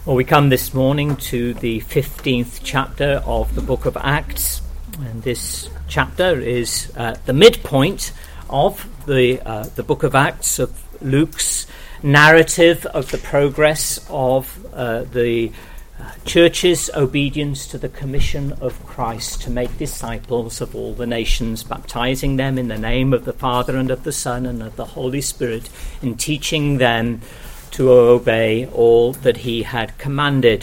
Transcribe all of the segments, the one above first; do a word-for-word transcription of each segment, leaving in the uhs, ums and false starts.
Well, we come this morning to the fifteenth chapter of the book of Acts, and this chapter is uh, the midpoint of the uh, the book of Acts, of Luke's narrative of the progress of uh, the uh, church's obedience to the commission of Christ to make disciples of all the nations, baptizing them in the name of the Father and of the Son and of the Holy Spirit, and teaching them to obey all that he had commanded.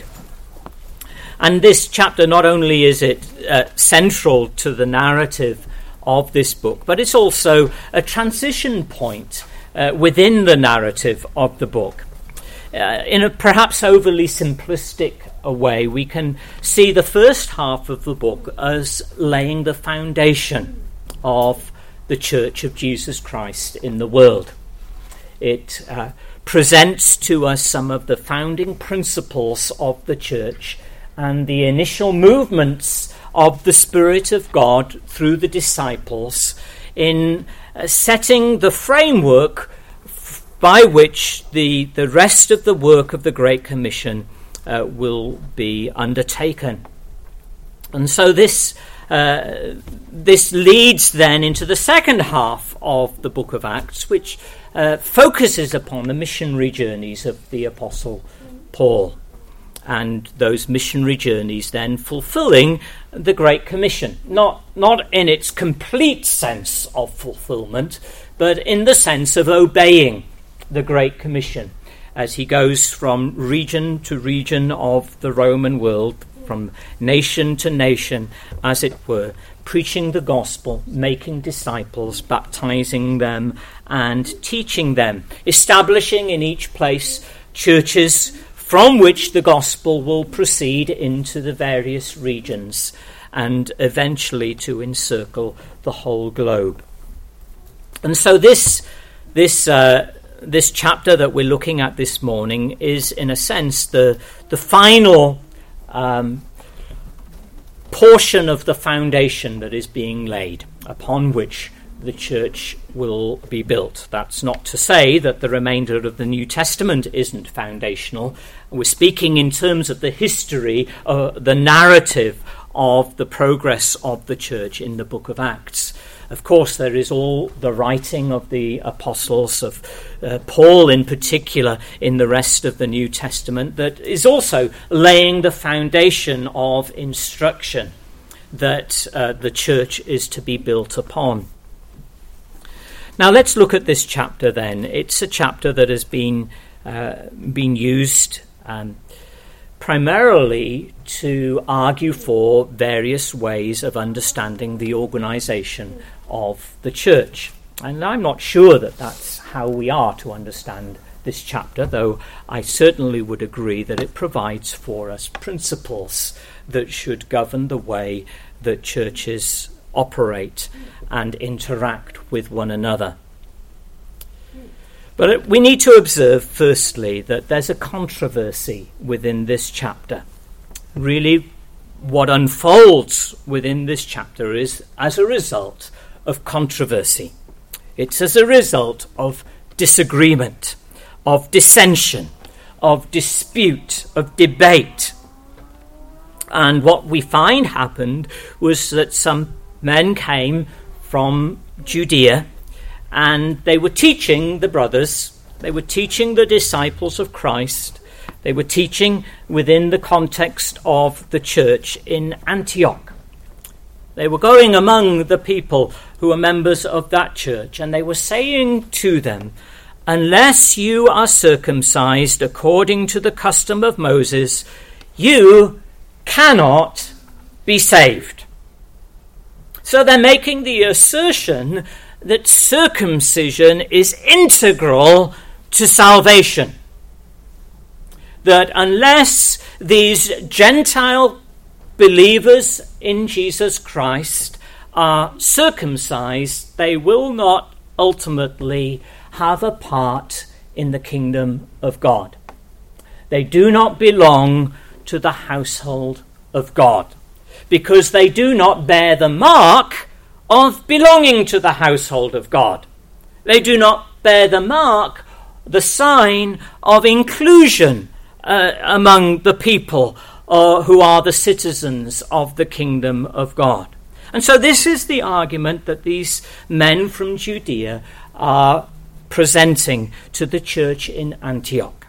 And this chapter, not only is it uh, central to the narrative of this book, but it's also a transition point uh, within the narrative of the book. Uh, in a perhaps overly simplistic a way, we can see the first half of the book as laying the foundation of the Church of Jesus Christ in the world. It uh, presents to us some of the founding principles of the church and the initial movements of the Spirit of God through the disciples in uh, setting the framework f- by which the, the rest of the work of the Great Commission uh, will be undertaken. And so this uh, this leads then into the second half of the book of Acts, which Uh, focuses upon the missionary journeys of the Apostle Paul, and those missionary journeys then fulfilling the Great Commission, not not in its complete sense of fulfillment, but in the sense of obeying the Great Commission as he goes from region to region of the Roman world, from nation to nation, as it were, preaching the gospel, making disciples, baptizing them, and teaching them, establishing in each place churches from which the gospel will proceed into the various regions and eventually to encircle the whole globe. And so this this uh, this chapter that we're looking at this morning is, in a sense, the the final Um, portion of the foundation that is being laid upon which the church will be built. That's not to say that the remainder of the New Testament isn't foundational. We're speaking in terms of the history, uh, the narrative of the progress of the church in the book of Acts. Of course, there is all the writing of the apostles, of uh, Paul in particular, in the rest of the New Testament, that is also laying the foundation of instruction that uh, the church is to be built upon. Now let's look at this chapter then. It's a chapter that has been, uh, been used um, primarily to argue for various ways of understanding the organization of the church. And I'm not sure that that's how we are to understand this chapter, though I certainly would agree that it provides for us principles that should govern the way that churches operate and interact with one another. But we need to observe, firstly, that there's a controversy within this chapter. Really, what unfolds within this chapter is as a result of controversy. It's as a result of disagreement, of dissension, of dispute, of debate. And what we find happened was that some men came from Judea, and they were teaching the brothers, they were teaching the disciples of Christ, they were teaching within the context of the church in Antioch. They were going among the people who were members of that church, and they were saying to them, "Unless you are circumcised according to the custom of Moses, you cannot be saved." So they're making the assertion that circumcision is integral to salvation. That unless these Gentile believers in Jesus Christ are circumcised, they will not ultimately have a part in the kingdom of God. They do not belong to the household of God, because they do not bear the mark of belonging to the household of God. They do not bear the mark, the sign of inclusion uh, among the people uh, who are the citizens of the kingdom of God. And so this is the argument that these men from Judea are presenting to the church in Antioch.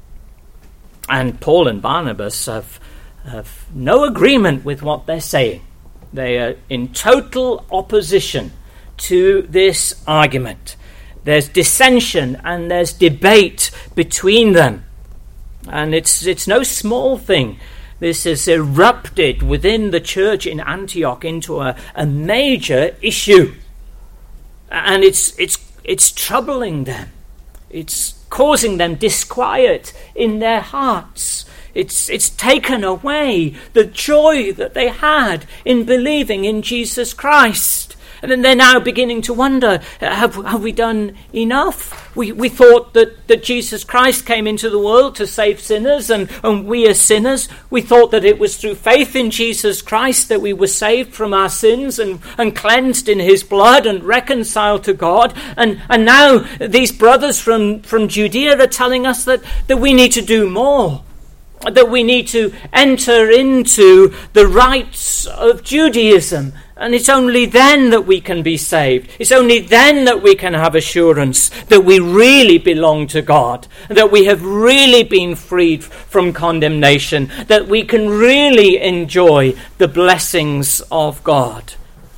And Paul and Barnabas have, have no agreement with what they're saying. They are in total opposition to this argument. There's dissension and there's debate between them. And it's it's no small thing. This has erupted within the church in Antioch into a, a major issue. And it's it's it's troubling them. It's causing them disquiet in their hearts. It's it's taken away the joy that they had in believing in Jesus Christ. And then they're now beginning to wonder, have, have we done enough? We we thought that, that Jesus Christ came into the world to save sinners, and, and we as sinners, we thought that it was through faith in Jesus Christ that we were saved from our sins and, and cleansed in his blood and reconciled to God. And, and now these brothers from, from Judea are telling us that, that we need to do more, that we need to enter into the rites of Judaism. And it's only then that we can be saved. It's only then that we can have assurance that we really belong to God, that we have really been freed from condemnation, that we can really enjoy the blessings of God.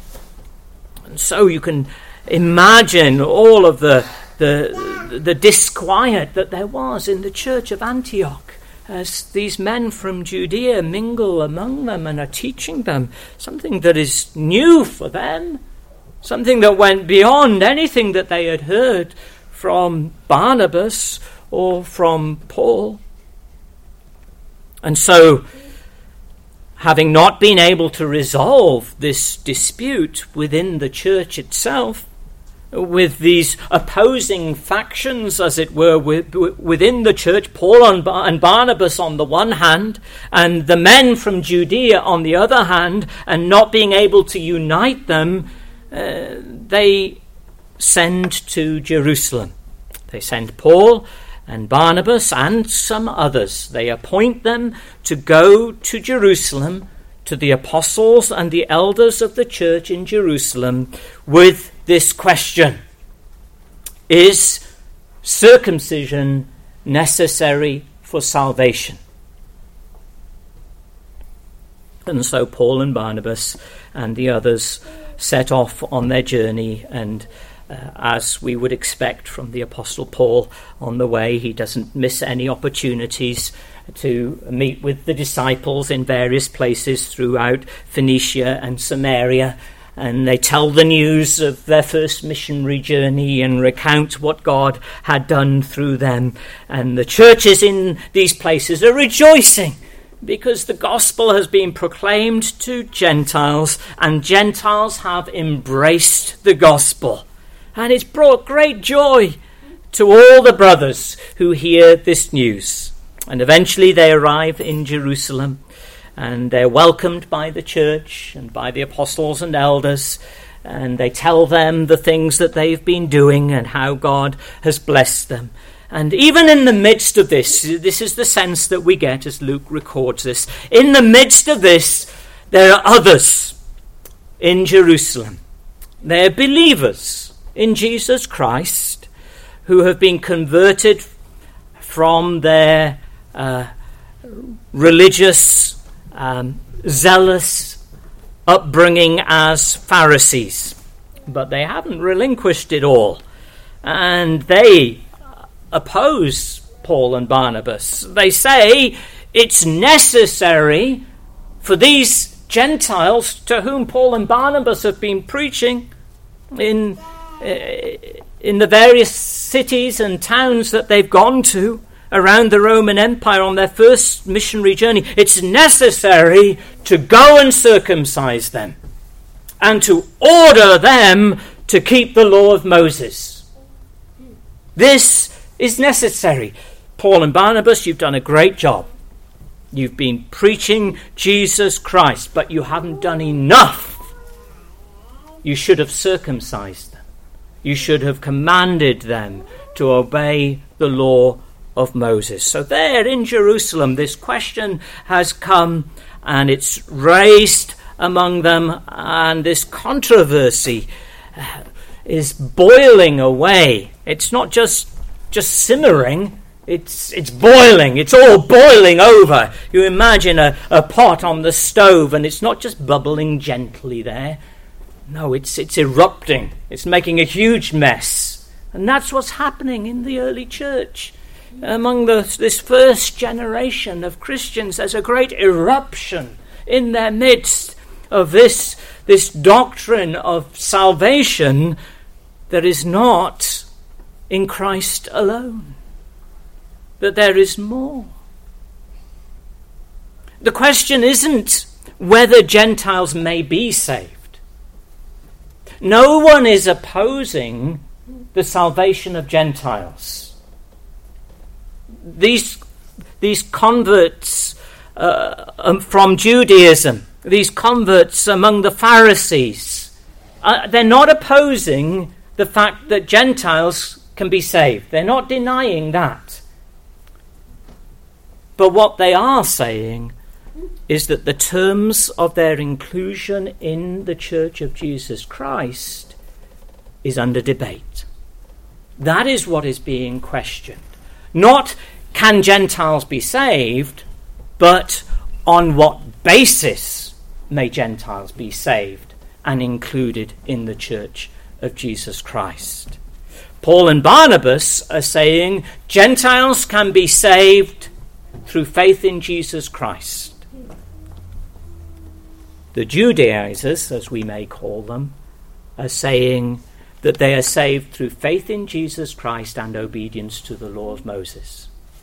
And so you can imagine all of the, the, the disquiet that there was in the church of Antioch, as these men from Judea mingle among them and are teaching them something that is new for them, something that went beyond anything that they had heard from Barnabas or from Paul. And so, having not been able to resolve this dispute within the church itself, with these opposing factions, as it were, within the church, Paul and Barnabas on the one hand, and the men from Judea on the other hand, and not being able to unite them, uh, they send to Jerusalem. They send Paul and Barnabas and some others. They appoint them to go to Jerusalem, to the apostles and the elders of the church in Jerusalem, with this question: is circumcision necessary for salvation? And so Paul and Barnabas and the others set off on their journey, and uh, as we would expect from the Apostle Paul on the way, he doesn't miss any opportunities to meet with the disciples in various places throughout Phoenicia and Samaria. And they tell the news of their first missionary journey and recount what God had done through them. And the churches in these places are rejoicing because the gospel has been proclaimed to Gentiles, and Gentiles have embraced the gospel. And it's brought great joy to all the brothers who hear this news. And eventually they arrive in Jerusalem, and they're welcomed by the church and by the apostles and elders, and they tell them the things that they've been doing and how God has blessed them. And even in the midst of this, this is the sense that we get as Luke records this, in the midst of this, there are others in Jerusalem. They're believers in Jesus Christ who have been converted from their uh, religious Um, zealous upbringing as Pharisees, but they haven't relinquished it all, and they oppose Paul and Barnabas. They say it's necessary for these Gentiles to whom Paul and Barnabas have been preaching in uh, in the various cities and towns that they've gone to around the Roman Empire on their first missionary journey. It's necessary to go and circumcise them and to order them to keep the law of Moses. This is necessary. Paul and Barnabas, you've done a great job. You've been preaching Jesus Christ, but you haven't done enough. You should have circumcised them. You should have commanded them to obey the law of Moses. So there in Jerusalem, this question has come and it's raised among them, and this controversy is boiling away. It's not just just simmering, it's it's boiling, it's all boiling over. You imagine a, a pot on the stove, and it's not just bubbling gently there. No, it's it's erupting. It's making a huge mess. And that's what's happening in the early church. Among the, this first generation of Christians, there's a great eruption in their midst of this, this doctrine of salvation that is not in Christ alone, that there is more. The question isn't whether Gentiles may be saved. No one is opposing the salvation of Gentiles. These, these converts uh, um, from Judaism, these converts among the Pharisees, uh, they're not opposing the fact that Gentiles can be saved. They're not denying that. But what they are saying is that the terms of their inclusion in the Church of Jesus Christ is under debate. That is what is being questioned. Not can Gentiles be saved, but on what basis may Gentiles be saved and included in the Church of Jesus Christ. Paul and Barnabas are saying Gentiles can be saved through faith in Jesus Christ. The Judaizers, as we may call them, are saying that they are saved through faith in Jesus Christ and obedience to the law of Moses.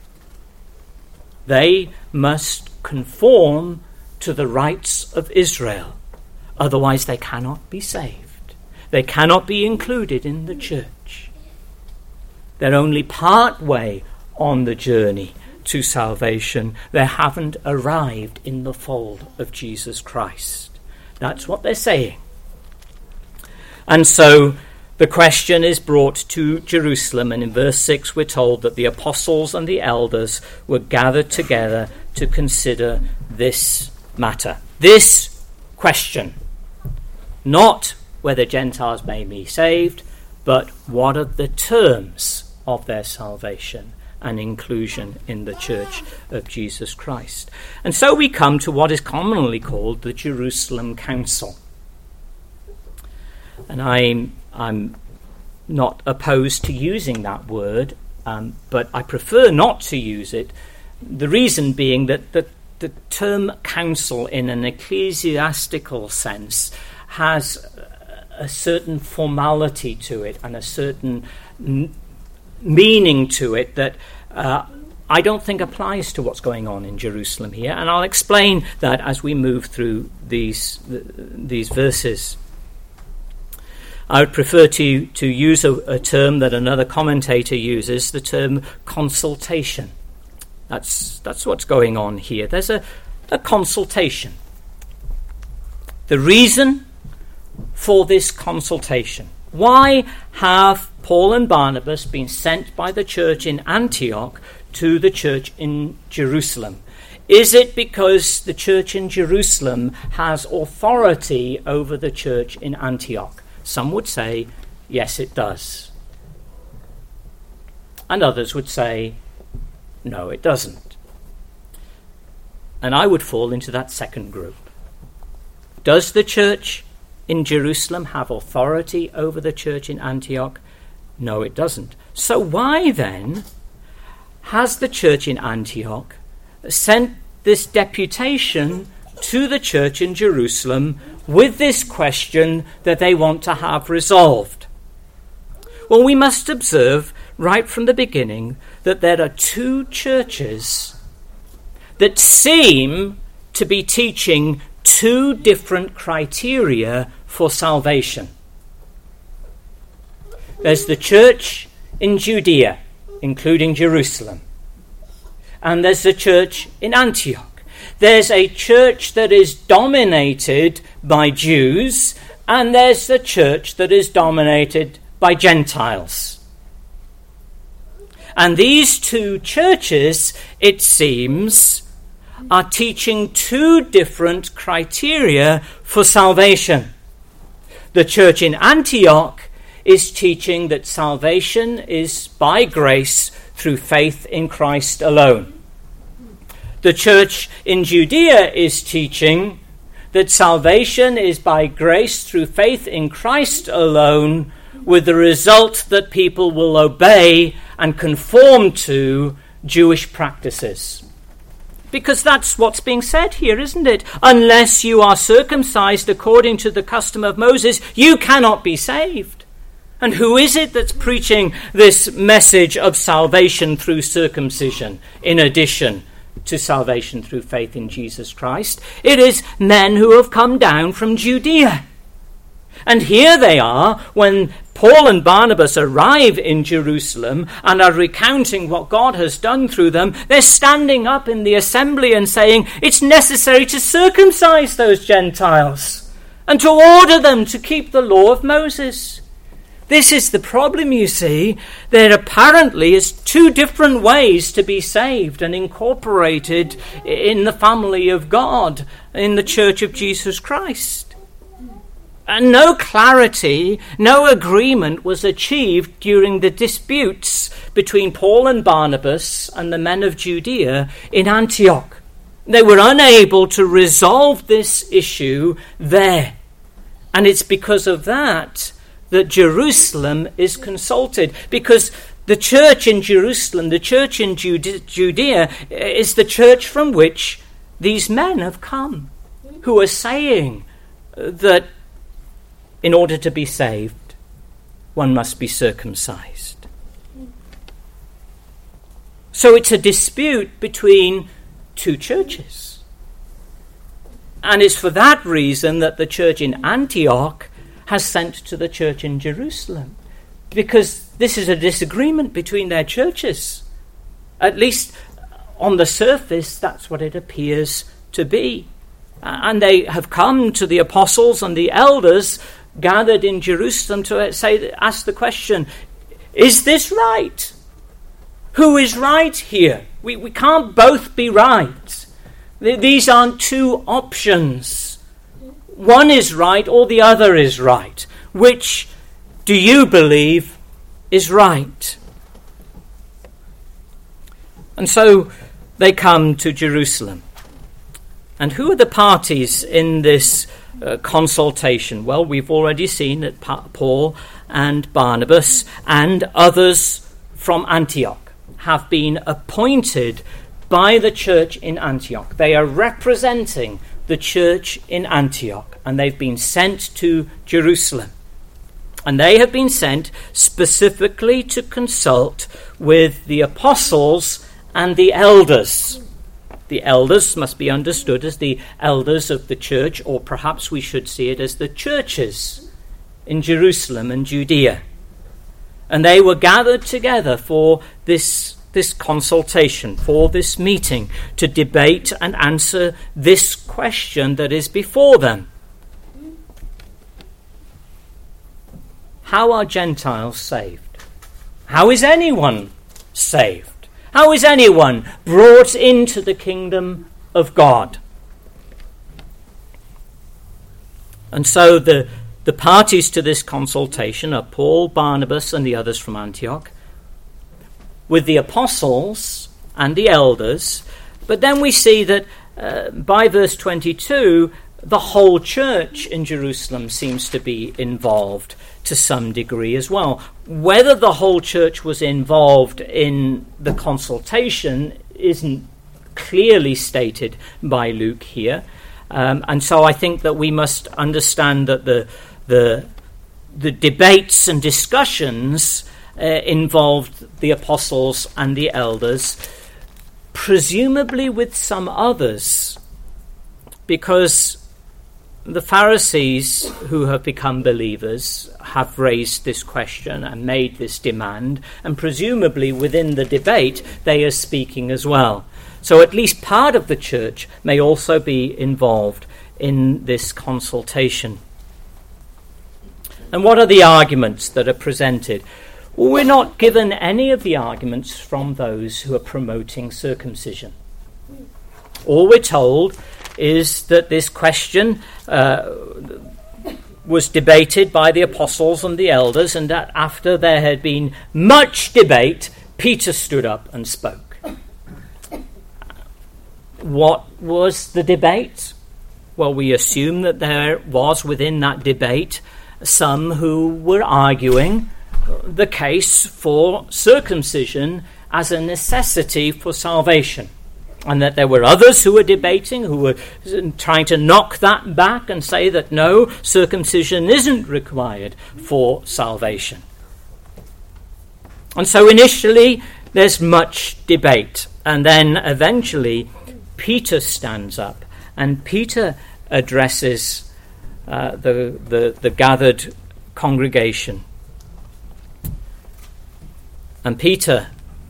They must conform to the rights of Israel, otherwise they cannot be saved. They cannot be included in the church. They're only part way on the journey to salvation. They haven't arrived in the fold of Jesus Christ. That's what they're saying. And so the question is brought to Jerusalem, and in verse six we're told that the apostles and the elders were gathered together to consider this matter, this question. Not whether Gentiles may be saved, but what are the terms of their salvation and inclusion in the Church of Jesus Christ. And so we come to what is commonly called the Jerusalem Council. And I'm, I'm not opposed to using that word, um, but I prefer not to use it. The reason being that the, the term council in an ecclesiastical sense has a certain formality to it and a certain n- meaning to it that uh, I don't think applies to what's going on in Jerusalem here, and I'll explain that as we move through these th- these verses. I would prefer to, to use a, a term that another commentator uses, the term consultation. That's that's what's going on here. There's a, a consultation. The reason for this consultation. Why have Paul and Barnabas been sent by the church in Antioch to the church in Jerusalem? Is it because the church in Jerusalem has authority over the church in Antioch? Some would say, yes, it does. And others would say, no, it doesn't. And I would fall into that second group. Does the church in Jerusalem have authority over the church in Antioch? No, it doesn't. So why then has the church in Antioch sent this deputation to the church in Jerusalem with this question that they want to have resolved? Well, we must observe right from the beginning that there are two churches that seem to be teaching two different criteria for salvation. There's the church in Judea, including Jerusalem, and there's the church in Antioch. There's a church that is dominated by Jews, and there's the church that is dominated by Gentiles. And these two churches, it seems, are teaching two different criteria for salvation. The church in Antioch is teaching that salvation is by grace through faith in Christ alone. The church in Judea is teaching that salvation is by grace through faith in Christ alone, with the result that people will obey and conform to Jewish practices. Because that's what's being said here, isn't it? Unless you are circumcised according to the custom of Moses, you cannot be saved. And who is it that's preaching this message of salvation through circumcision, in addition to salvation through faith in Jesus Christ? It is men who have come down from Judea. And here they are when Paul and Barnabas arrive in Jerusalem and are recounting what God has done through them. They're standing up in the assembly and saying it's necessary to circumcise those Gentiles and to order them to keep the law of Moses. This is the problem, you see. There apparently is two different ways to be saved and incorporated in the family of God, in the Church of Jesus Christ. And no clarity, no agreement was achieved during the disputes between Paul and Barnabas and the men of Judea in Antioch. They were unable to resolve this issue there. And it's because of that that Jerusalem is consulted, because the church in Jerusalem, the church in Judea, is the church from which these men have come, who are saying that in order to be saved, one must be circumcised. So it's a dispute between two churches. And it's for that reason that the church in Antioch has sent to the church in Jerusalem, because this is a disagreement between their churches. At least on the surface, that's what it appears to be. And they have come to the apostles and the elders gathered in Jerusalem to say, ask the question, is this right? Who is right here? We, we can't both be right. These aren't two options. One is right or the other is right. Which do you believe is right? And so they come to Jerusalem. And who are the parties in this uh, consultation? Well, we've already seen that pa- Paul and Barnabas and others from Antioch have been appointed by the church in Antioch. They are representing the church in Antioch, and they've been sent to Jerusalem. And they have been sent specifically to consult with the apostles and the elders. The elders must be understood as the elders of the church, or perhaps we should see it as the churches in Jerusalem and Judea. And they were gathered together for this this consultation, for this meeting, to debate and answer this question that is before them. How are Gentiles saved? How is anyone saved? How is anyone brought into the kingdom of God? And so the, the parties to this consultation are Paul, Barnabas, and the others from Antioch, with the apostles and the elders. But then we see that uh, by verse twenty-two, the whole church in Jerusalem seems to be involved to some degree as well. Whether the whole church was involved in the consultation isn't clearly stated by Luke here. Um, and so I think that we must understand that the the, the debates and discussions Uh, involved the apostles and the elders, presumably with some others, because the Pharisees who have become believers have raised this question and made this demand, and presumably within the debate they are speaking as well. So at least part of the church may also be involved in this consultation. And what are the arguments that are presented? We're not given any of the arguments from those who are promoting circumcision. All we're told is that this question uh, was debated by the apostles and the elders, and that after there had been much debate, Peter stood up and spoke. What was the debate? Well, we assume that there was within that debate some who were arguing the case for circumcision as a necessity for salvation, and that there were others who were debating, who were trying to knock that back and say that no, circumcision isn't required for salvation. And so initially there's much debate, and then eventually Peter stands up, and Peter addresses uh, the, the, the gathered congregation. And Peter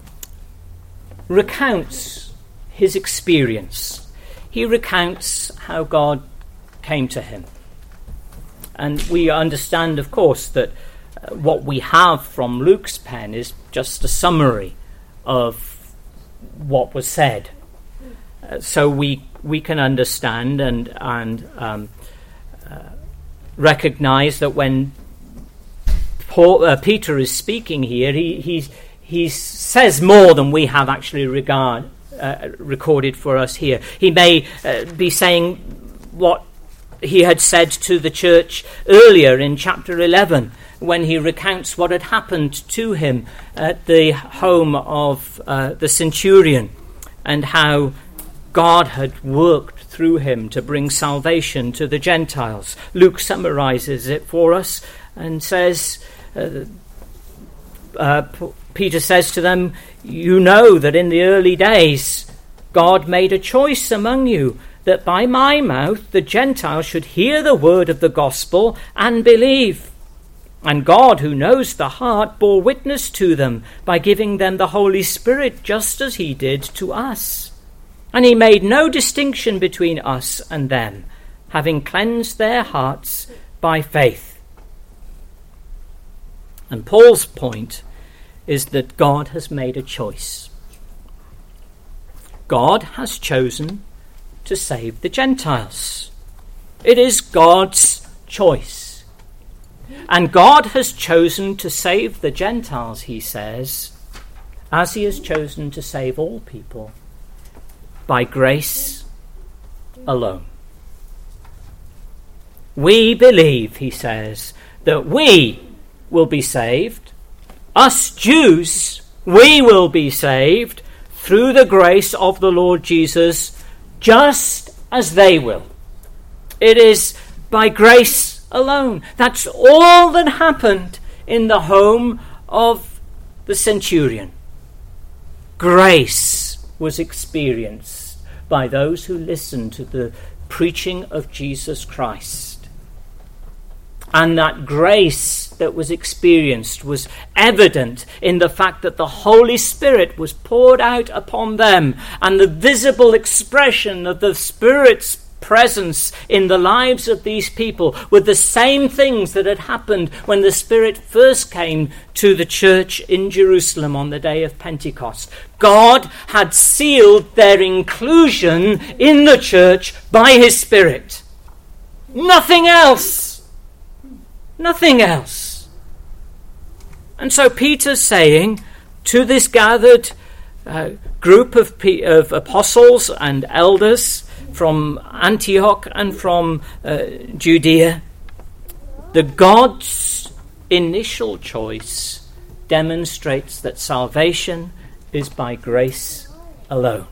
recounts his experience. He recounts how God came to him. And we understand, of course, that uh, what we have from Luke's pen is just a summary of what was said. Uh, so we we can understand and and um, uh, recognize that when Paul, uh, Peter is speaking here, he he's, he says more than we have actually regard uh, recorded for us here. He may uh, be saying what he had said to the church earlier in chapter eleven, when he recounts what had happened to him at the home of uh, the centurion, and how God had worked through him to bring salvation to the Gentiles. Luke summarizes it for us and says, uh, uh, P- Peter says to them, "You know that in the early days God made a choice among you, that by my mouth the Gentiles should hear the word of the gospel and believe. And God, who knows the heart, bore witness to them by giving them the Holy Spirit, just as he did to us. And he made no distinction between us and them, having cleansed their hearts by faith." And Paul's point is that God has made a choice. God has chosen to save the Gentiles. It is God's choice. And God has chosen to save the Gentiles, he says, as he has chosen to save all people, by grace alone. We believe, he says, that we will be saved. Us Jews, we will be saved through the grace of the Lord Jesus, just as they will. It is by grace alone. That's all that happened in the home of the centurion. Grace was experienced by those who listened to the preaching of Jesus Christ. And that grace that was experienced was evident in the fact that the Holy Spirit was poured out upon them, and the visible expression of the Spirit's presence in the lives of these people were the same things that had happened when the Spirit first came to the church in Jerusalem on the day of Pentecost. God had sealed their inclusion in the church by his Spirit. Nothing else. Nothing else. And so Peter's saying to this gathered uh, group of, P- of apostles and elders from Antioch and from uh, Judea, the God's initial choice demonstrates that salvation is by grace alone.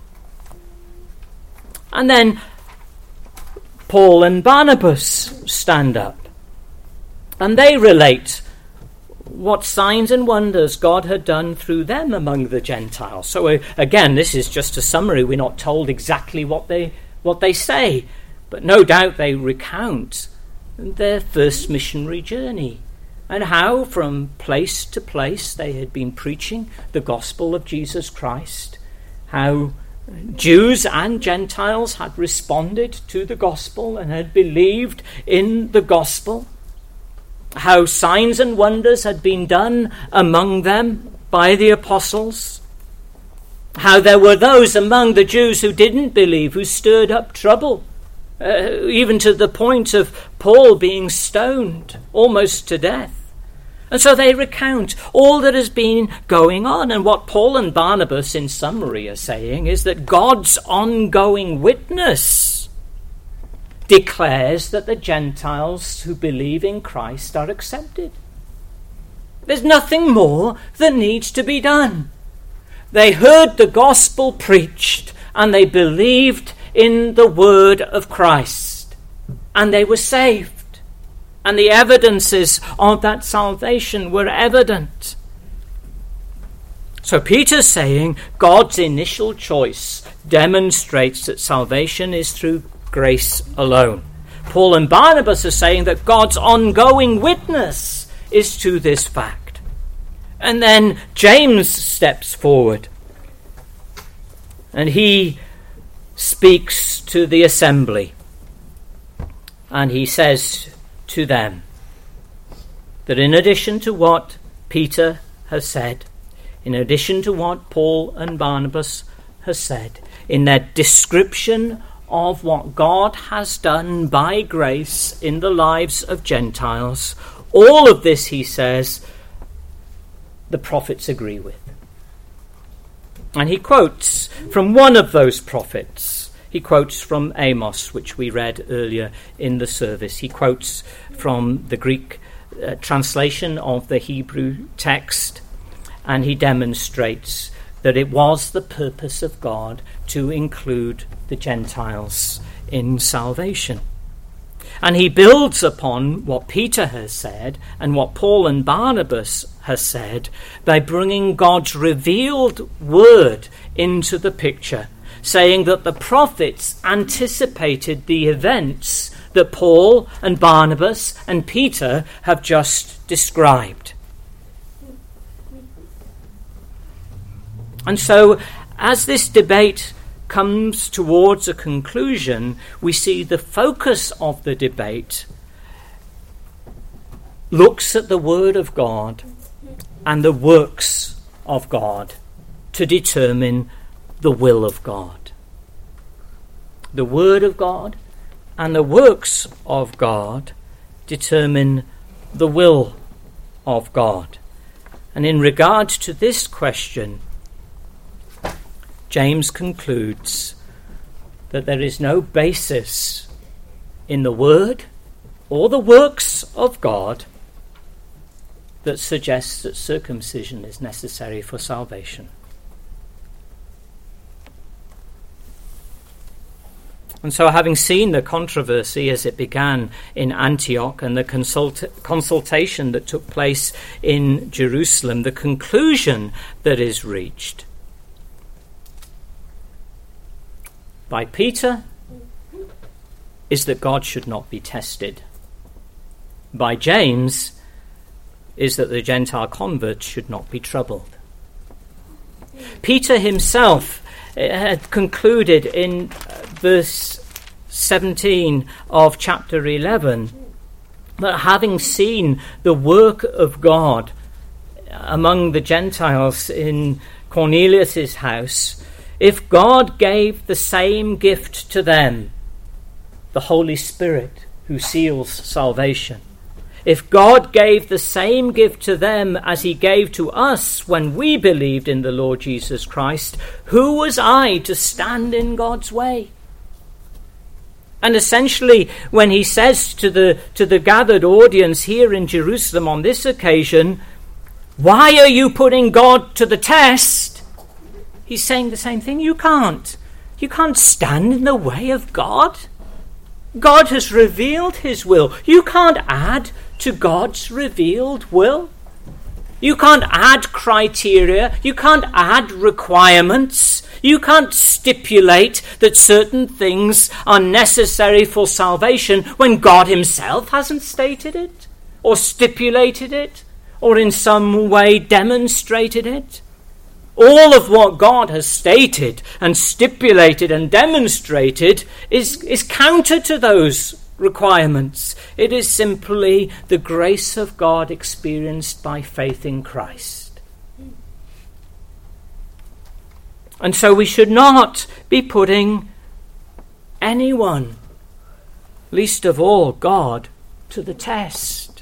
And then Paul and Barnabas stand up, and they relate what signs and wonders God had done through them among the Gentiles. So uh, again, this is just a summary. We're not told exactly what they what they say, but no doubt they recount their first missionary journey and how from place to place they had been preaching the gospel of Jesus Christ, how Jews and Gentiles had responded to the gospel and had believed in the gospel. how signs and wonders had been done among them by the apostles, how there were those among the Jews who didn't believe, who stirred up trouble, uh, even to the point of Paul being stoned almost to death. And so they recount all that has been going on. And what Paul and Barnabas, in summary, are saying is that God's ongoing witness declares that the Gentiles who believe in Christ are accepted. There's nothing more that needs to be done. They heard the gospel preached and they believed in the word of Christ and they were saved. And the evidences of that salvation were evident. So Peter's saying God's initial choice demonstrates that salvation is through grace alone. Paul and Barnabas are saying that God's ongoing witness is to this fact. And then James steps forward and he speaks to the assembly and he says to them that in addition to what Peter has said, in addition to what Paul and Barnabas has said, in their description of what God has done by grace in the lives of Gentiles, all of this, he says, the prophets agree with. And he quotes from one of those prophets. He quotes from Amos, which we read earlier in the service. He quotes from the Greek uh, translation of the Hebrew text, and he demonstrates that it was the purpose of God to include the Gentiles in salvation. And he builds upon what Peter has said and what Paul and Barnabas has said by bringing God's revealed word into the picture, saying that the prophets anticipated the events that Paul and Barnabas and Peter have just described. And so, as this debate comes towards a conclusion, we see the focus of the debate looks at the Word of God and the works of God to determine the will of God. The Word of God and the works of God determine the will of God. And in regard to this question, James concludes that there is no basis in the Word or the works of God that suggests that circumcision is necessary for salvation. And so, having seen the controversy as it began in Antioch and the consult- consultation that took place in Jerusalem, the conclusion that is reached by Peter is that God should not be tested. By James is that the Gentile converts should not be troubled. Peter himself had concluded in verse seventeen of chapter eleven that having seen the work of God among the Gentiles in Cornelius' house, if God gave the same gift to them, the Holy Spirit who seals salvation, if God gave the same gift to them as he gave to us when we believed in the Lord Jesus Christ, who was I to stand in God's way? And essentially, when he says to the to the gathered audience here in Jerusalem on this occasion, why are you putting God to the test? He's saying the same thing. You can't. You can't stand in the way of God. God has revealed his will. You can't add to God's revealed will. You can't add criteria. You can't add requirements. You can't stipulate that certain things are necessary for salvation when God himself hasn't stated it, or stipulated it, or in some way demonstrated it. All of what God has stated and stipulated and demonstrated is, is counter to those requirements. It is simply the grace of God experienced by faith in Christ. And so we should not be putting anyone, least of all God, to the test.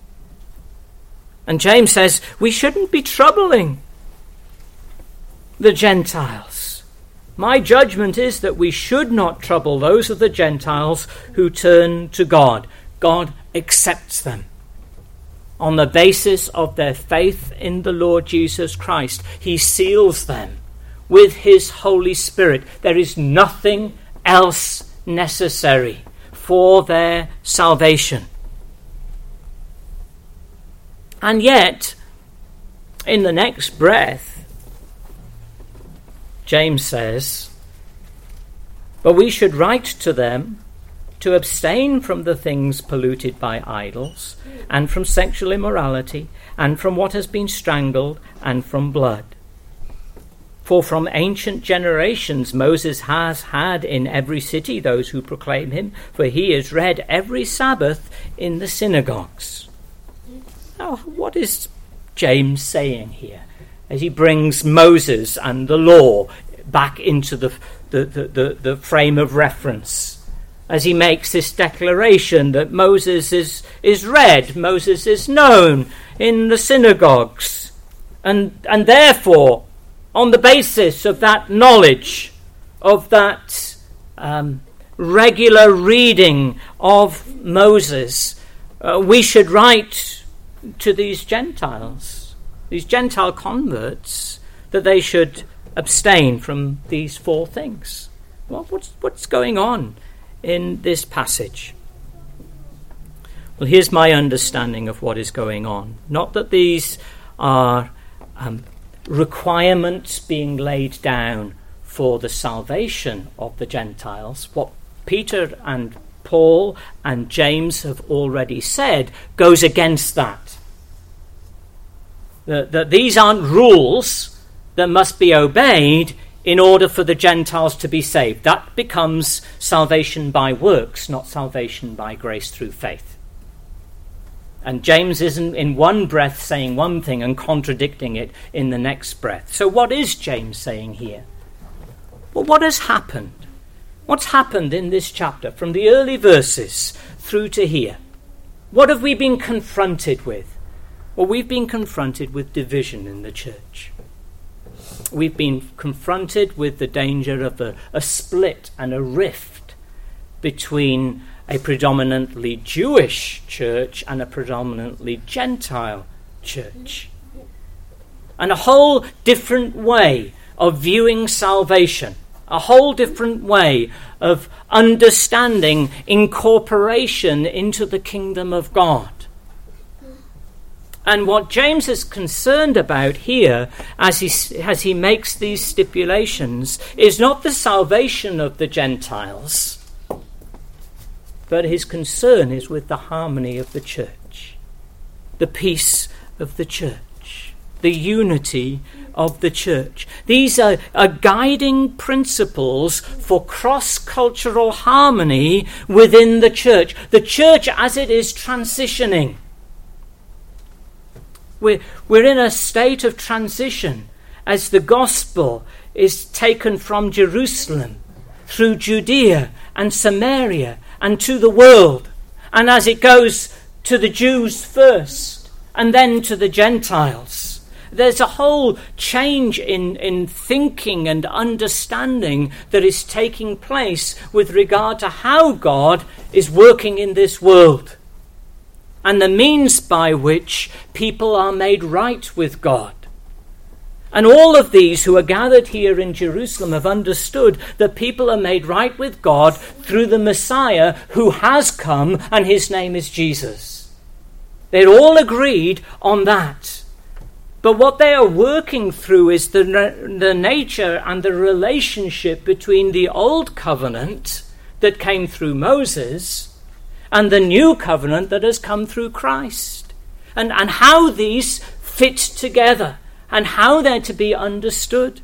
And James says we shouldn't be troubling the Gentiles. My judgment is that we should not trouble those of the Gentiles who turn to God. God accepts them on the basis of their faith in the Lord Jesus Christ. He seals them with his Holy Spirit. There is nothing else necessary for their salvation. And yet, in the next breath, James says, but we should write to them to abstain from the things polluted by idols, and from sexual immorality, and from what has been strangled, and from blood. For from ancient generations Moses has had in every city those who proclaim him, for he is read every Sabbath in the synagogues. Now, what is James saying here as he brings Moses and the law back into the, the, the, the, the frame of reference? As he makes this declaration that Moses is, is read, Moses is known in the synagogues, and, and therefore, on the basis of that knowledge, of that um, regular reading of Moses, uh, we should write to these Gentiles, these Gentile converts, that they should abstain from these four things. Well, what's, what's going on in this passage? Well, here's my understanding of what is going on. Not that these are um, requirements being laid down for the salvation of the Gentiles. What Peter and Paul and James have already said goes against that. That, that these aren't rules that must be obeyed in order for the Gentiles to be saved. That becomes salvation by works, not salvation by grace through faith. And James isn't in one breath saying one thing and contradicting it in the next breath. So what is James saying here? Well, what has happened? What's happened in this chapter from the early verses through to here? What have we been confronted with? Well, we've been confronted with division in the church. We've been confronted with the danger of a, a split and a rift between a predominantly Jewish church and a predominantly Gentile church. And a whole different way of viewing salvation. A whole different way of understanding incorporation into the kingdom of God. And what James is concerned about here, as he, as he makes these stipulations, is not the salvation of the Gentiles, but his concern is with the harmony of the church, the peace of the church, the unity of the church. These are, are guiding principles for cross-cultural harmony within the church. The church as it is transitioning. We're, we're in a state of transition as the gospel is taken from Jerusalem through Judea and Samaria and to the world. And as it goes to the Jews first and then to the Gentiles. There's a whole change in, in thinking and understanding that is taking place with regard to how God is working in this world and the means by which people are made right with God. And all of these who are gathered here in Jerusalem have understood that people are made right with God through the Messiah who has come, and his name is Jesus. They're all agreed on that. But what they are working through is the, the nature and the relationship between the old covenant that came through Moses and the new covenant that has come through Christ. And, and how these fit together and how they're to be understood.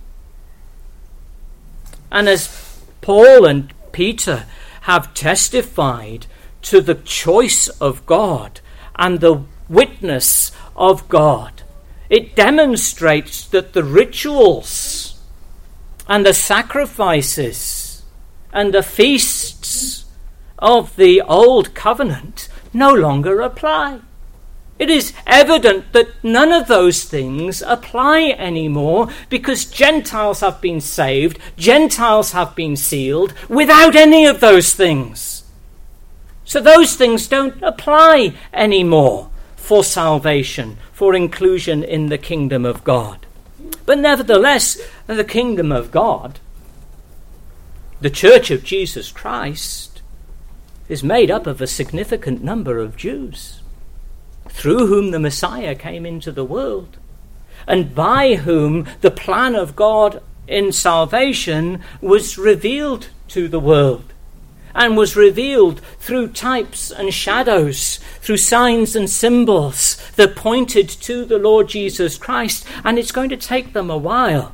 And as Paul and Peter have testified to the choice of God and the witness of God. It demonstrates that the rituals and the sacrifices and the feasts of the old covenant no longer apply. It is evident that none of those things apply anymore because Gentiles have been saved, Gentiles have been sealed without any of those things. So those things don't apply anymore for salvation, for inclusion in the kingdom of God. But nevertheless, the kingdom of God, the Church of Jesus Christ, is made up of a significant number of Jews, through whom the Messiah came into the world, and by whom the plan of God in salvation was revealed to the world, and was revealed through types and shadows, through signs and symbols that pointed to the Lord Jesus Christ. And it's going to take them a while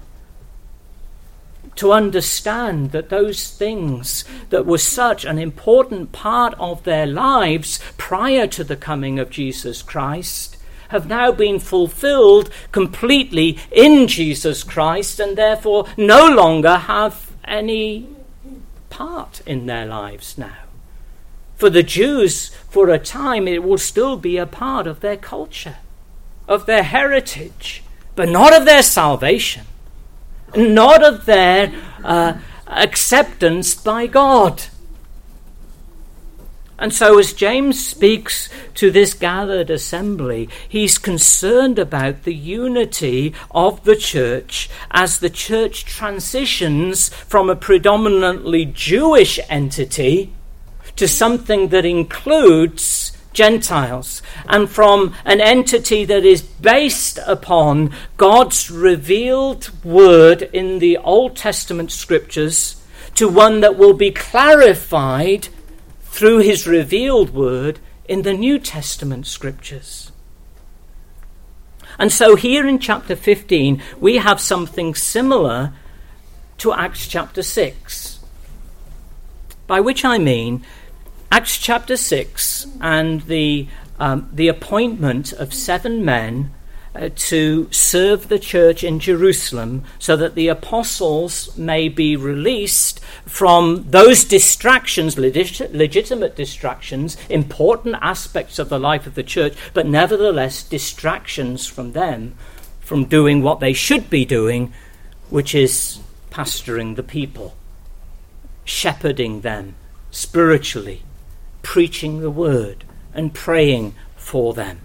to understand that those things that were such an important part of their lives prior to the coming of Jesus Christ have now been fulfilled completely in Jesus Christ, and therefore no longer have any part in their lives now. For the Jews, for a time, it will still be a part of their culture, of their heritage, but not of their salvation, not of their uh, acceptance by God. And so as James speaks to this gathered assembly, he's concerned about the unity of the church as the church transitions from a predominantly Jewish entity to something that includes Gentiles, and from an entity that is based upon God's revealed word in the Old Testament scriptures to one that will be clarified through his revealed word in the New Testament scriptures. And so here in chapter fifteen, we have something similar to Acts chapter six. By which I mean Acts chapter six and the um, the appointment of seven men uh, to serve the church in Jerusalem so that the apostles may be released from those distractions, legit- legitimate distractions, important aspects of the life of the church, but nevertheless distractions from them from doing what they should be doing, which is pastoring the people, shepherding them spiritually, preaching the word and praying for them.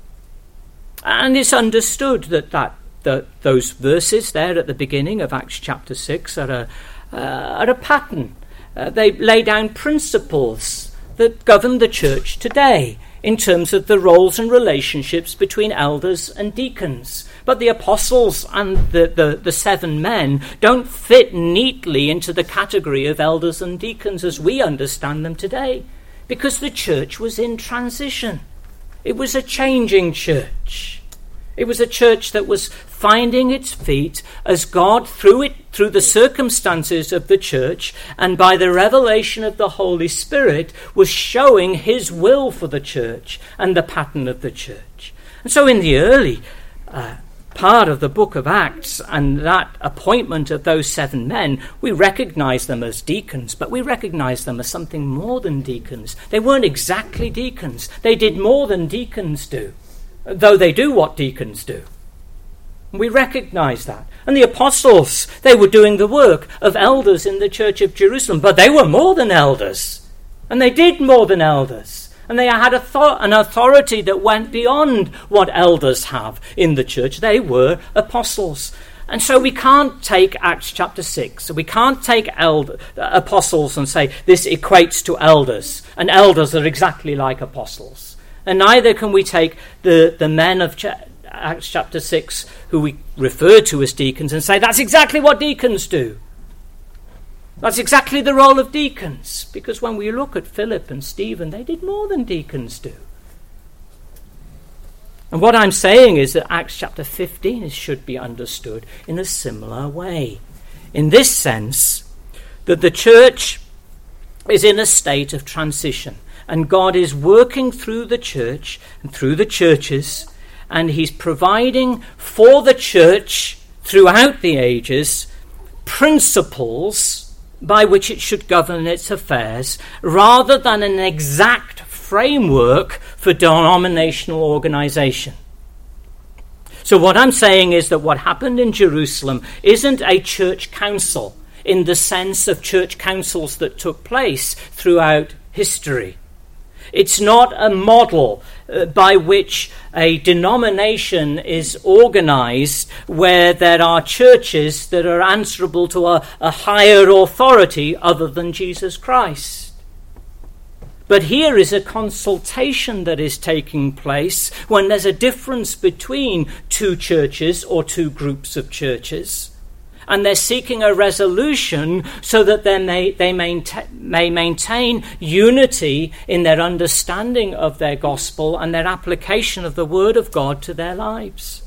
And it's understood that, that, that those verses there at the beginning of Acts chapter six are a, uh, are a pattern. Uh, they lay down principles that govern the church today in terms of the roles and relationships between elders and deacons. But the apostles and the, the, the seven men don't fit neatly into the category of elders and deacons as we understand them today, because the church was in transition. It was a changing church. It was a church that was finding its feet as God, through it, through the circumstances of the church and by the revelation of the Holy Spirit, was showing his will for the church and the pattern of the church. And so in the early uh, part of the book of Acts and that appointment of those seven men, we recognize them as deacons, but we recognize them as something more than deacons. They weren't exactly deacons. They did more than deacons do, though they do what deacons do. We recognize that. And the apostles, they were doing the work of elders in the church of Jerusalem, but they were more than elders. And they did more than elders. And they had an authority that went beyond what elders have in the church. They were apostles. And so we can't take Acts chapter six. We can't take elder, apostles and say this equates to elders. And elders are exactly like apostles. And neither can we take the, the men of cha- Acts chapter six, who we refer to as deacons, and say that's exactly what deacons do. That's exactly the role of deacons, because when we look at Philip and Stephen, they did more than deacons do. And what I'm saying is that Acts chapter fifteen should be understood in a similar way. In this sense, that the church is in a state of transition. And God is working through the church and through the churches, and he's providing for the church throughout the ages principles by which it should govern its affairs, rather than an exact framework for denominational organization. So what I'm saying is that what happened in Jerusalem isn't a church council in the sense of church councils that took place throughout history. It's not a model uh, by which a denomination is organized where there are churches that are answerable to a, a higher authority other than Jesus Christ. But here is a consultation that is taking place when there's a difference between two churches or two groups of churches. And they're seeking a resolution so that they may, they maintain, may maintain unity in their understanding of their gospel and their application of the word of God to their lives.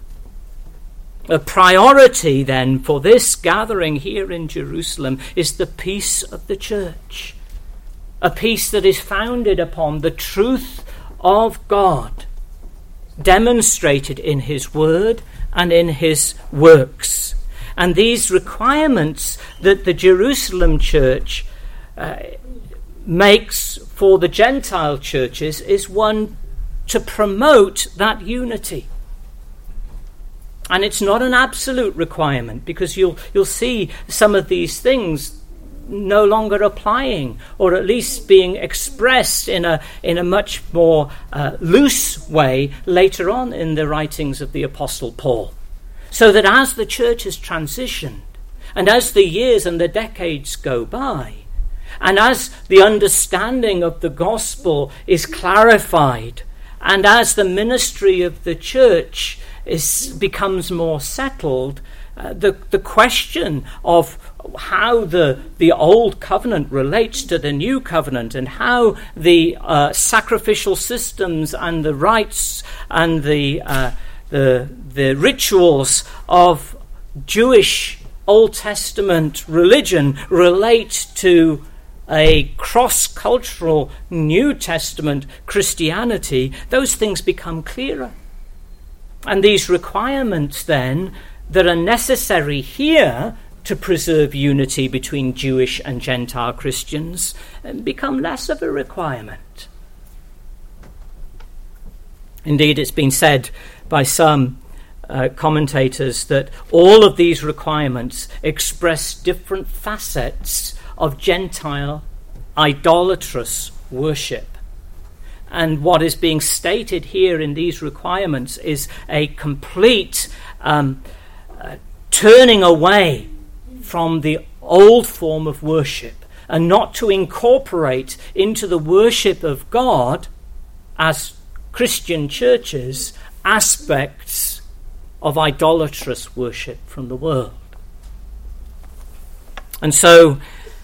A priority then for this gathering here in Jerusalem is the peace of the church. A peace that is founded upon the truth of God, demonstrated in his word and in his works. And these requirements that the Jerusalem church uh, makes for the Gentile churches is one to promote that unity. And it's not an absolute requirement, because you'll you'll see some of these things no longer applying, or at least being expressed in a in a much more uh, loose way later on in the writings of the Apostle Paul. So that as the church has transitioned, and as the years and the decades go by, and as the understanding of the gospel is clarified, and as the ministry of the church is becomes more settled, uh, the, the question of how the, the old covenant relates to the new covenant, and how the uh, sacrificial systems and the rites and the uh, The, the rituals of Jewish Old Testament religion relate to a cross-cultural New Testament Christianity, those things become clearer. And these requirements then that are necessary here to preserve unity between Jewish and Gentile Christians become less of a requirement. Indeed, it's been said by some uh, commentators that all of these requirements express different facets of Gentile idolatrous worship. And what is being stated here in these requirements is a complete um, uh, turning away from the old form of worship, and not to incorporate into the worship of God as Christian churches aspects of idolatrous worship from the world. And so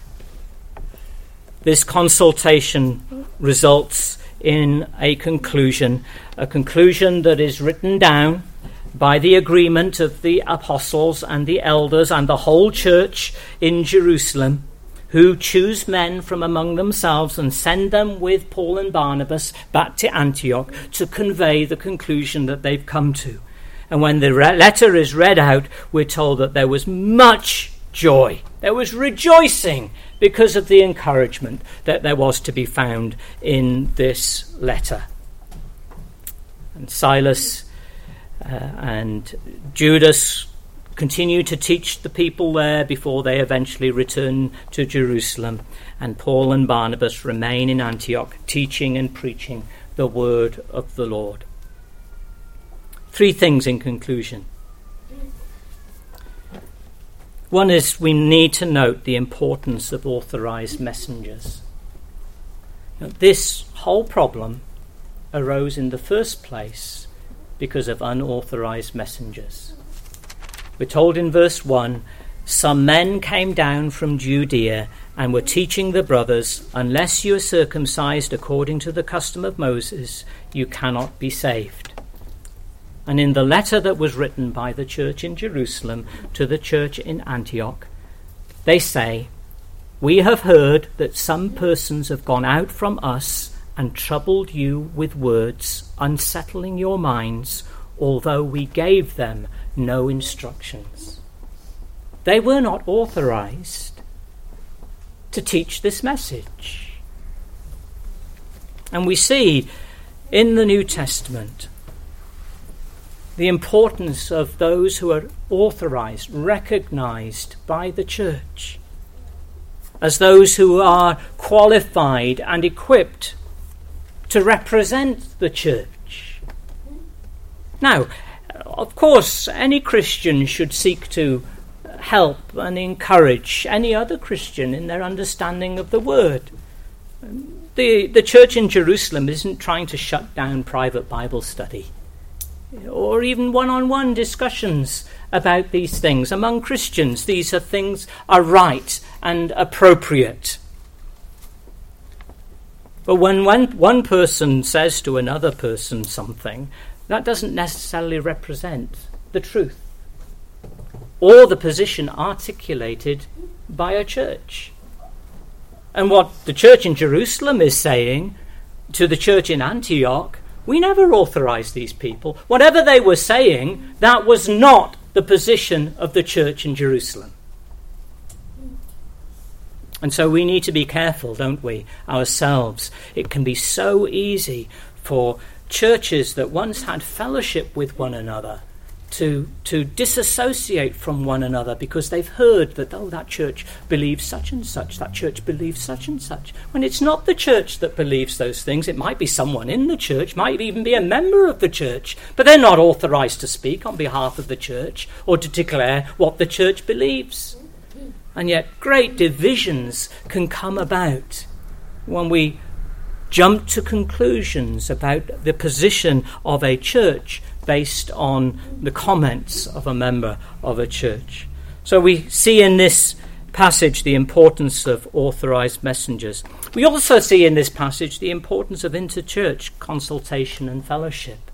this consultation results in a conclusion, a conclusion that is written down by the agreement of the apostles and the elders and the whole church in Jerusalem, who choose men from among themselves and send them with Paul and Barnabas back to Antioch to convey the conclusion that they've come to. And when the re- letter is read out, we're told that there was much joy. There was rejoicing because of the encouragement that there was to be found in this letter. And Silas uh, and Judas continue to teach the people there before they eventually return to Jerusalem. And Paul and Barnabas remain in Antioch, teaching and preaching the word of the Lord. Three things in conclusion. One is we need to note the importance of authorized messengers. Now, this whole problem arose in the first place because of unauthorized messengers. We're told in verse one, some men came down from Judea and were teaching the brothers, unless you are circumcised according to the custom of Moses, you cannot be saved. And in the letter that was written by the church in Jerusalem to the church in Antioch, they say, we have heard that some persons have gone out from us and troubled you with words, unsettling your minds, although we gave them no instructions. They were not authorized to teach this message. And we see in the New Testament the importance of those who are authorized, recognized by the church as those who are qualified and equipped to represent the church. Now, of course, any Christian should seek to help and encourage any other Christian in their understanding of the word. The, the church in Jerusalem isn't trying to shut down private Bible study or even one-on-one discussions about these things. Among Christians, these are things are right and appropriate. But when one, one person says to another person something, that doesn't necessarily represent the truth or the position articulated by a church. And what the church in Jerusalem is saying to the church in Antioch, we never authorized these people. Whatever they were saying, that was not the position of the church in Jerusalem. And so we need to be careful, don't we, ourselves. It can be so easy for churches that once had fellowship with one another to to disassociate from one another because they've heard that, oh, that church believes such and such, that church believes such and such. When it's not the church that believes those things, it might be someone in the church, might even be a member of the church, but they're not authorized to speak on behalf of the church or to declare what the church believes. And yet great divisions can come about when we jump to conclusions about the position of a church based on the comments of a member of a church. So we see in this passage the importance of authorized messengers. We also see in this passage the importance of interchurch consultation and fellowship.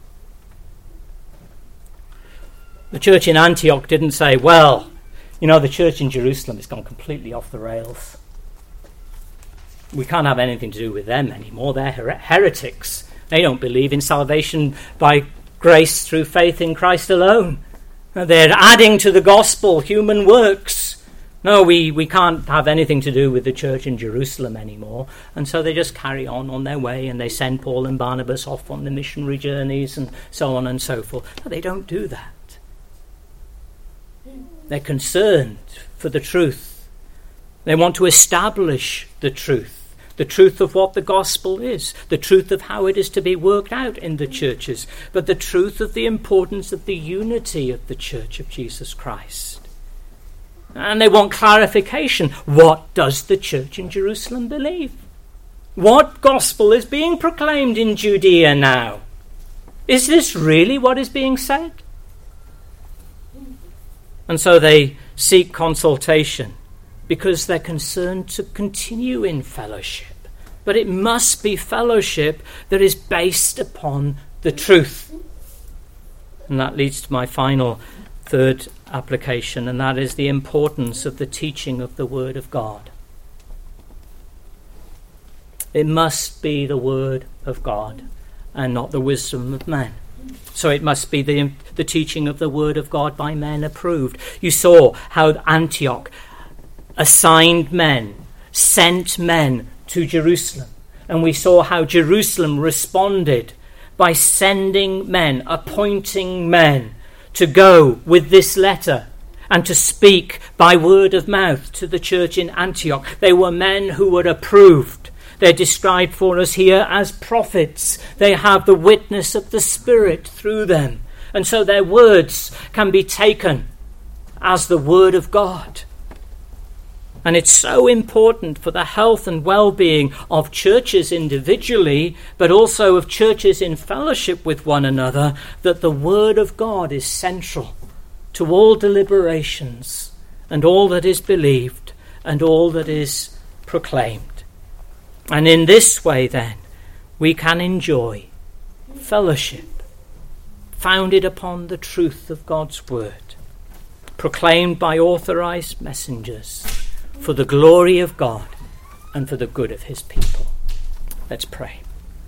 The church in Antioch didn't say, well, you know, the church in Jerusalem has gone completely off the rails. We can't have anything to do with them anymore. They're her- heretics. They don't believe in salvation by grace through faith in Christ alone. They're adding to the gospel human works. No, we, we can't have anything to do with the church in Jerusalem anymore. And so they just carry on on their way and they send Paul and Barnabas off on the missionary journeys and so on and so forth. No, they don't do that. They're concerned for the truth. They want to establish the truth. The truth of what the gospel is, the truth of how it is to be worked out in the churches, but the truth of the importance of the unity of the Church of Jesus Christ. And they want clarification. What does the church in Jerusalem believe? What gospel is being proclaimed in Judea now? Is this really what is being said? And so they seek consultation, because they're concerned to continue in fellowship. But it must be fellowship that is based upon the truth. And that leads to my final third application, and that is the importance of the teaching of the Word of God. It must be the Word of God and not the wisdom of man. So it must be the, the teaching of the Word of God by men approved. You saw how Antioch assigned men, sent men to Jerusalem. And we saw how Jerusalem responded by sending men, appointing men to go with this letter and to speak by word of mouth to the church in Antioch. They were men who were approved. They're described for us here as prophets. They have the witness of the Spirit through them. And so their words can be taken as the word of God. And it's so important for the health and well-being of churches individually, but also of churches in fellowship with one another, that the Word of God is central to all deliberations and all that is believed and all that is proclaimed. And in this way, then, we can enjoy fellowship founded upon the truth of God's Word, proclaimed by authorized messengers, for the glory of God and for the good of his people. Let's pray.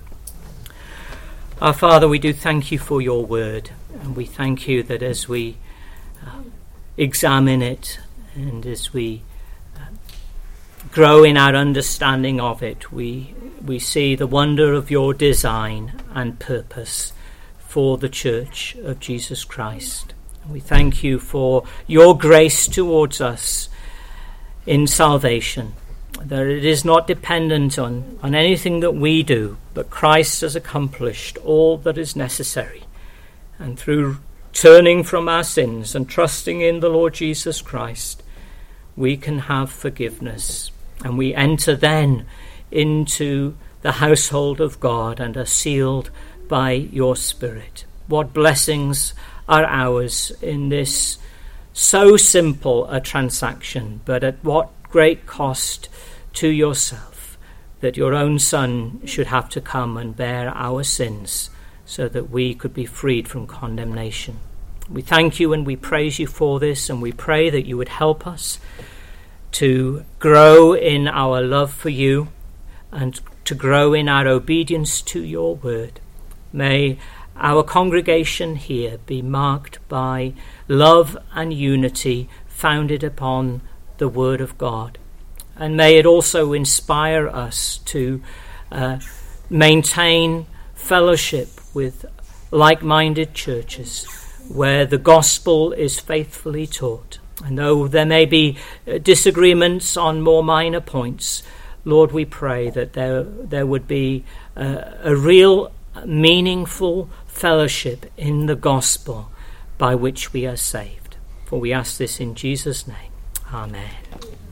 Our Father, we do thank you for your word, and we thank you that as we uh, examine it and as we uh, grow in our understanding of it, we we see the wonder of your design and purpose for the Church of Jesus Christ. And we thank you for your grace towards us in salvation, that it is not dependent on, on anything that we do, but Christ has accomplished all that is necessary. And through turning from our sins and trusting in the Lord Jesus Christ, we can have forgiveness. And we enter then into the household of God and are sealed by your Spirit. What blessings are ours in this so simple a transaction, but at what great cost to yourself, that your own Son should have to come and bear our sins so that we could be freed from condemnation. We thank you and we praise you for this, and we pray that you would help us to grow in our love for you and to grow in our obedience to your word. May our congregation here be marked by love and unity founded upon the word of God. And may it also inspire us to uh, maintain fellowship with like-minded churches where the gospel is faithfully taught. And though there may be disagreements on more minor points, Lord, we pray that there, there would be uh, a real meaningful fellowship in the gospel by which we are saved. For we ask this in Jesus' name. Amen.